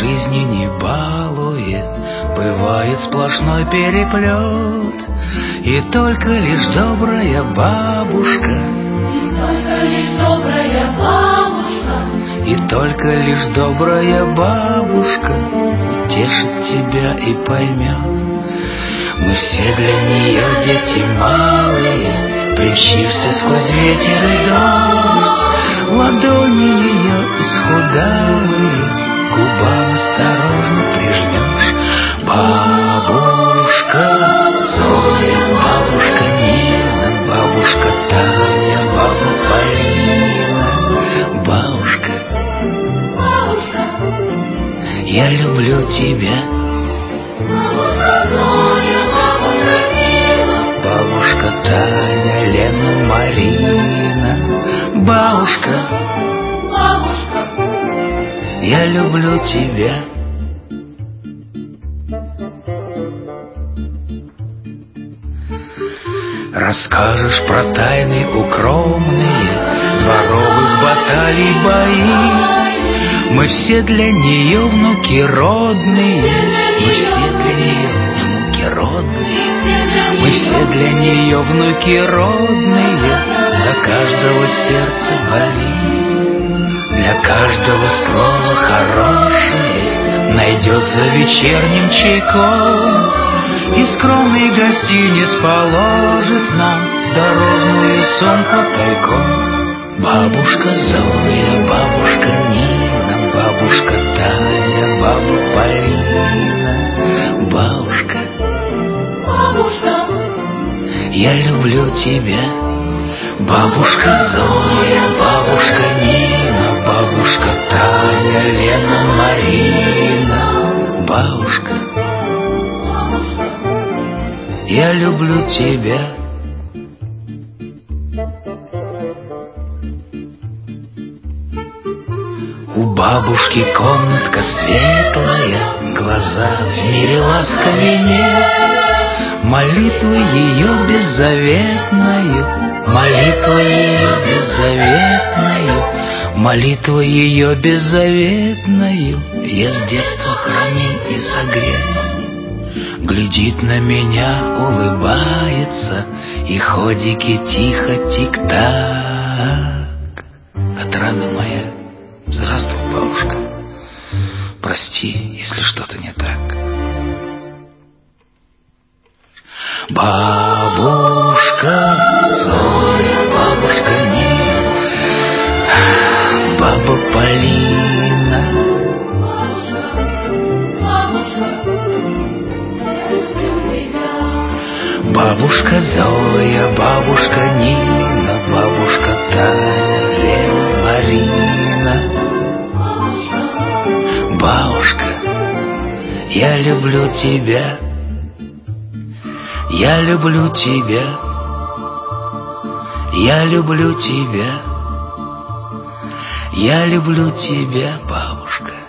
жизни не балует, бывает сплошной переплет. И только лишь добрая бабушка, и только лишь добрая бабушка, и только лишь добрая бабушка утешит тебя и поймет. Мы все для нее дети малые, примчишься сквозь ветер и дождь. Ладони ее исхудалые к губам осторожно прижмешь. Бабушка Зоя, бабушка Нина, бабушка Таня, баба Полина. Бабушка, бабушка, я люблю тебя. бабушка Зоя, бабушка Нина, Бабушка Таня, Лена, Марина. Бабушка, бабушка, я люблю тебя. Расскажешь про тайны укромные дворовых баталий бои. Мы все для нее внуки родные, мы все для нее внуки родные, мы все для нее внуки родные. За каждого сердце болит, для каждого слова хорошее найдет за вечерним чайком. И скромный гостиниц положит нам дорожную сумку тайком. Бабушка Зоя, бабушка Нина, бабушка Таня, баба Полина. Бабушка, бабушка, я люблю тебя. Бабушка Зоя, бабушка Нина, бабушка Таня, Лена, Марина. Бабушка, я люблю тебя. У бабушки комнатка светлая, глаза в мире ласковее. Молитвы ее беззаветною, молитва ее беззаветною, молитва ее беззаветною я с детства хранил и согрел. Глядит на меня, улыбается, и ходики тихо тик-так. Отрада моя, здравствуй, бабушка. Прости, если что-то не так. Бабушка Зоя, бабушка Нина, баба Полина. Бабушка Зоя, бабушка Нина, бабушка Таня, Лена, Марина. Бабушка, я люблю тебя. Я люблю тебя. Я люблю тебя. Я люблю тебя, бабушка.